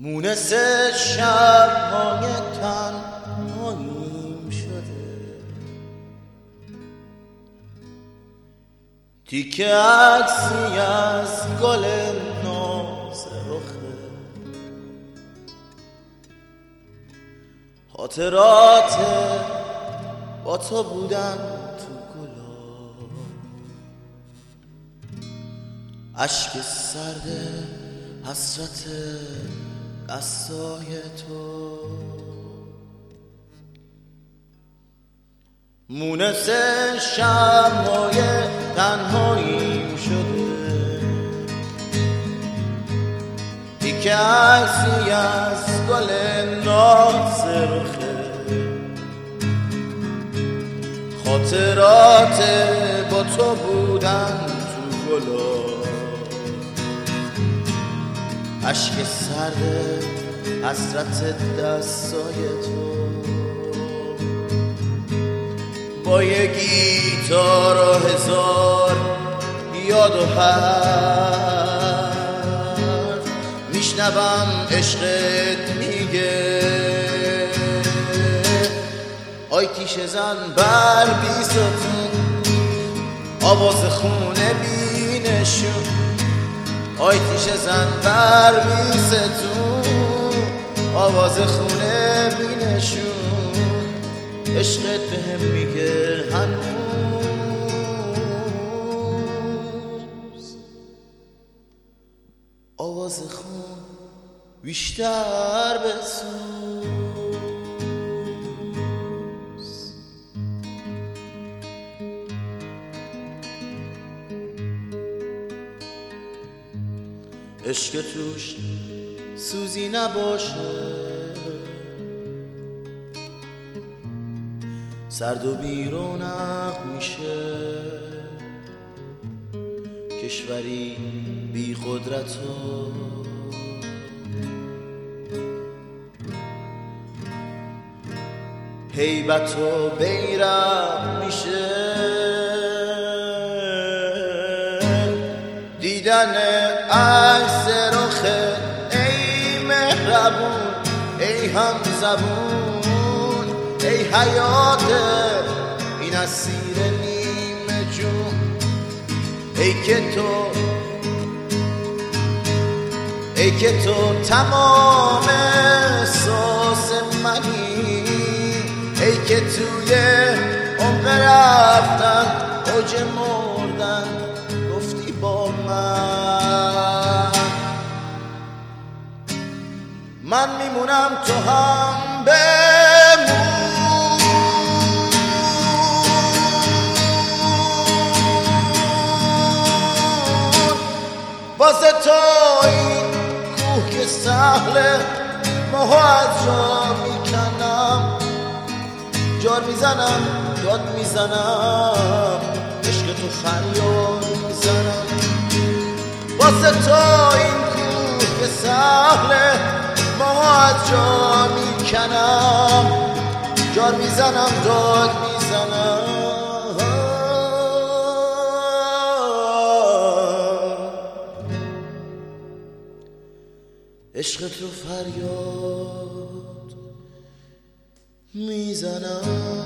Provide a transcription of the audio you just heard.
مونس شب‌های تنهاییم شده، تیکه عکسی از گل ناز رخه، خاطرات با تو بودن تو گلا، اشک سرد حسرت دستای تو. مونس شب‌های تنهاییم شده، تیکه عکسی از گل ناز رخه، خاطرات با تو بودن تو گلا، اشک سرد حسرت دستای تو. با یه گیتار و هزار یاد و حرف میشنوم عشقت میگه آی تیشه زن بر بیستون، آواز خونه بینشون، آی تیشه زن بر بیستون، آواز خونه بینشون، عشقت بهم میگه هنوز، آواز خون بیشتر بسوز. عشق توش سوزی نباشه، سرد و بیرونق میشه، کشوری بی قدرت و هیبت و بیرق میشه، دیدن عکس رخت ای مهربون، ای هم زبون، ای حیات این اسیر نیمه جون، ای که تو تمام احساس منی، ای که توی عمق رفتن اوج مردن گفتی با من میمونم تو هم بمون، واسه تو این کوه که سهله ماهو از جا میکنم، جار میزنم داد میزنم، عشق تو فریاد میزنم، واسه تو این کوه که سهله ماهو از جا میکنم، جار میزنم داد میزنم، عشق تو فریاد میزنم.